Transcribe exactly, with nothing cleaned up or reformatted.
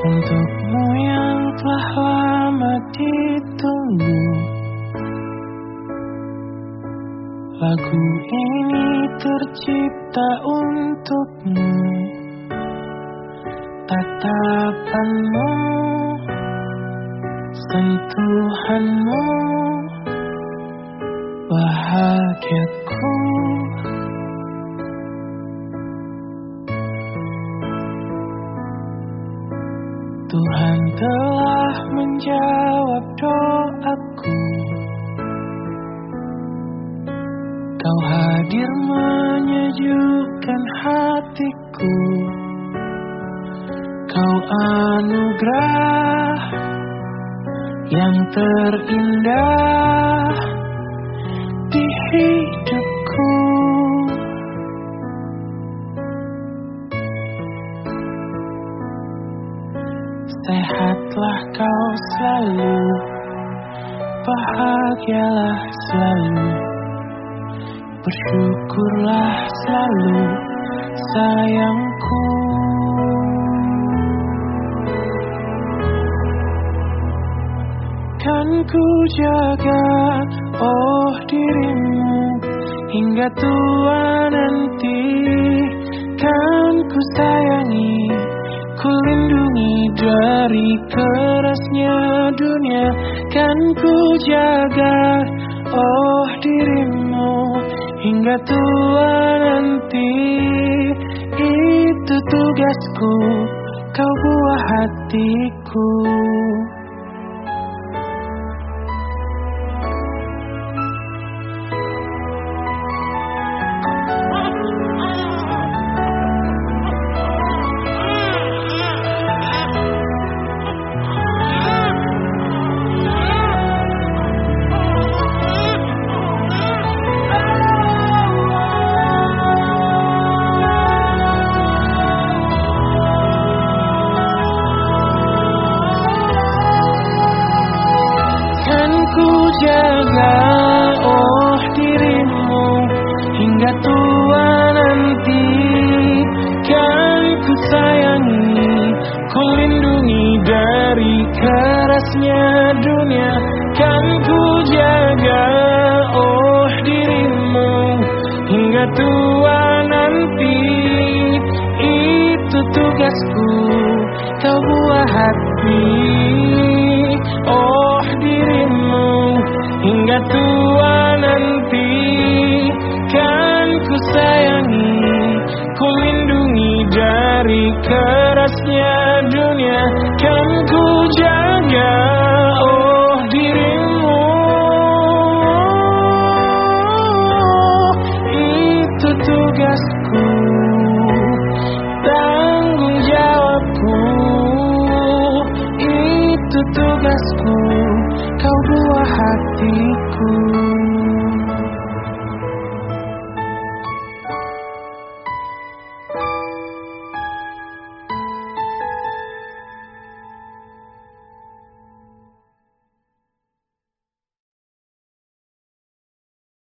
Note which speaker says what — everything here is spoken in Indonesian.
Speaker 1: Untukmu yang telah lama ditunggu, lagu ini tercipta untukmu. Tatapanmu, sentuhanmu, bahagiaku. Tuhan telah menjawab doaku. Kau hadir menyejukkan hatiku. Kau anugerah yang terindah di hidupku. Sehatlah kau selalu, bahagialah selalu, bersyukurlah selalu sayangku. Kan ku jaga oh dirimu hingga tua nanti. Kan ku sayangi, ku lindungi dari kerasnya dunia. Kan ku jaga oh dirimu hingga tua nanti. Itu tugasku, kau buah hatiku. Ku jaga oh dirimu hingga tua nanti. Kan ku sayangi, ku lindungi dari kerasnya dunia. Kan ku jaga oh dirimu hingga tua nanti. Itu tugasku, kau buah hati. Oh dirimu hingga tua nanti. Kan ku sayangi, ku lindungi dari kerasnya dunia. Kan